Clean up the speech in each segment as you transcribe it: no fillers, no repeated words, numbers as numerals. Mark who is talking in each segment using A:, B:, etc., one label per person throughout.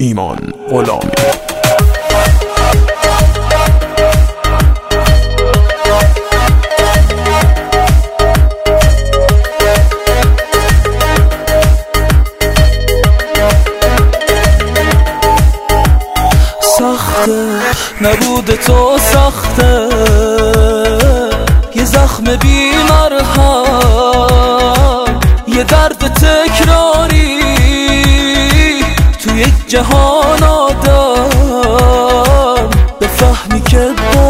A: ایمان غلامی.
B: سخته نبود تو، سخته یه زخم بی مرهم، یه درد تکراری تو یک جهان آدم، بفهمی که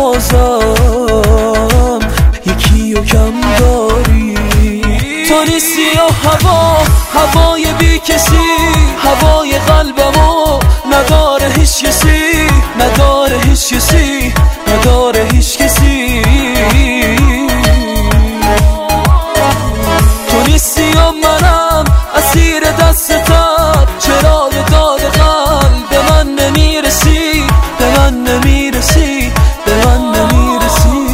B: بازم یکی و کم داری. تو نیستی و هوای بی کسی، هوای قلبمو نداره هیچ کسی، نداره هیچ کسی، نداره هیچ کسی. تو نیستی و منم اسیر دستتم، چرا یه داد قلب به من نمیرسی، به من نمیرسی، به من نمیرسی.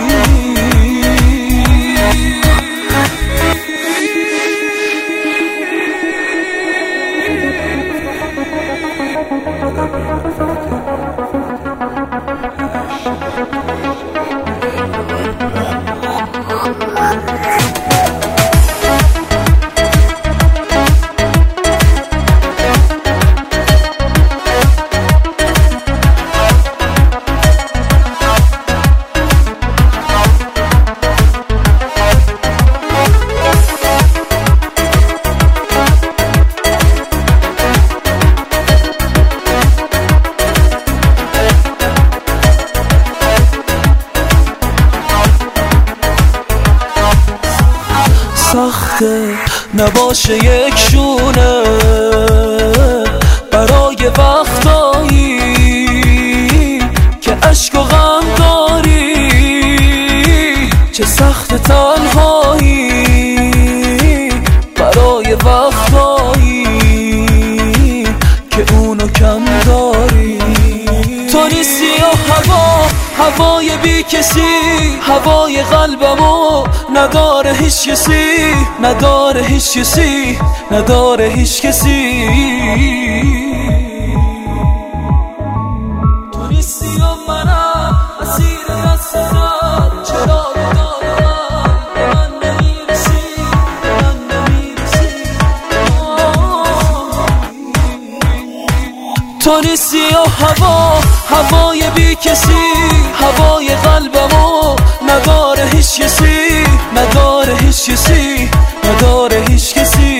B: سخته نباشه یک شونه برای وقتایی که عشق و غم داری، چه سخت تنهایی برای وقتایی که اونو کم داری. تو نیستی و هوای بی کسی، هوای قلبمو نداره هیچ کسی، نداره هیچ کسی، نداره هیچ کسی. تو نیستی و منم اسیر دستتم، چرا بدارم به من نمیرسی، به من نمیرسی. تو نیستی و هوای بی کسی، هوای قلبمو نداره هیچ کسی، نداره هیچ کسی، نداره هیچ کسی.